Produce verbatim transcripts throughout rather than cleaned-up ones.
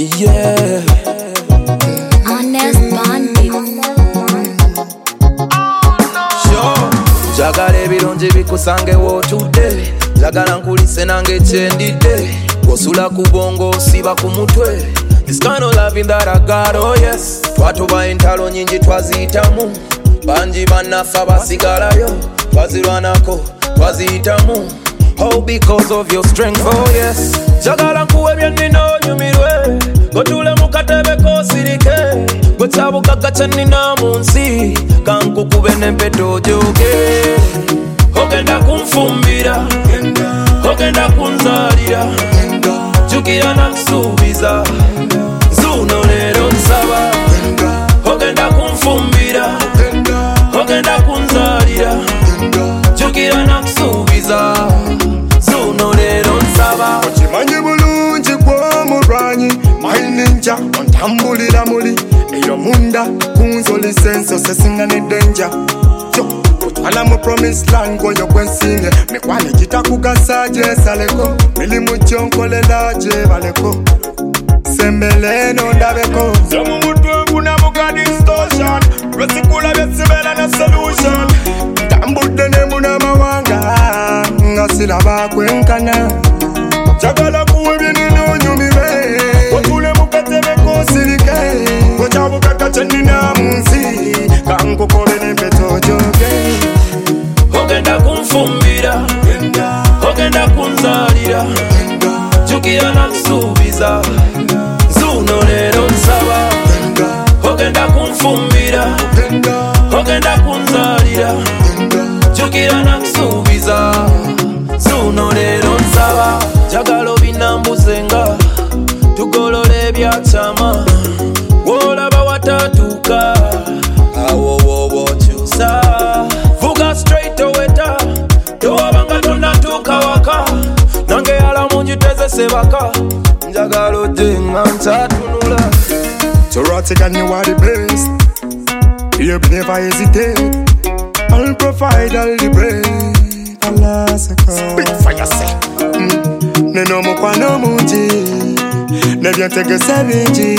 Yeah. Honest Bandit. Sure. Njagala ebirungi bikusangewo today. Njagala nkulise nange kyendidde. Osula ku bongo osiba ku mutwe. This kind of loving that I got, oh yes. Twatuba entalo nyingi twaziyitamu. Banji banafa basigalayo. Twazirwanako, twaziyitamu. Oh, because of your strength, oh yes. Njagala nkuwe byennina onyumirwe. Gotule mu katebe kosirike. Gotyabukaga kyennina mu nsi. Kankukube n'empeta ojoge. Ogenda kunfumbira, ogenda kunzalira. Jukira nakusuubiza, nzuno leero nsaba. Ogenda kunfumbira, ogenda kunzalira. Jukira nakusuubiza, nzuno leero nsaba. Okimanyi bulungi gw'omulwanyi mayininja ontambulira muli eyo munda kunzoli senso sesinga n'eddenja otwala mu promised land gwoyo gwensinge mikwano gitakugasa gyesaleko mirimu gyonkolela gyebaleko sembeleeno ndabeko zomu mutwe nfunamuka distortion lwesikula byesibera na solution tambudde ne munamawanga nga siraba kwenkana Njagala kuwe byennina onyumirwe. Otule mu katebe kosirike. Okyabukaga kyennina mu nsi. Kankukobe n'empeta ojoge. Ogenda kunfumbira, ogenda kunzalira. Jukira nakusuubiza, nzuno leero nsaba. Ogenda kunfumbira, ogenda kunzalira. Jukira nakusuubiza, nzuno leero nsaba. Njagala obinambuzenga tugolole ebyakyama wolaba watatuuka awo woba okyusa vuga straight oweta towabanga tonatuuka waka nange yalamu ngitezese baka njagala ojje nga nkyatunula Toratiganye you are the best. Baby never hesitate. I'll provide all the bread. Alasaka Spit fire say mm. Neno mukwano mungi nebyentegese bingi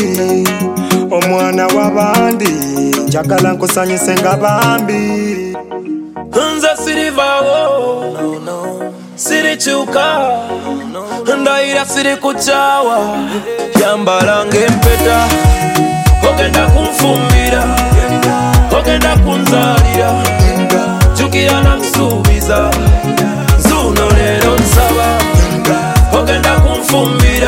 omwana w'abandi njagala nkusanyise nga bambi nze sirivaawo no, no. Sirikyuka no. Ndayira sirikukyawa yambala ng'empeta ogenda kunfumbira ogenda kunzalira jukira nakusuubiza nzuno leero nsaba ogenda kunfumbira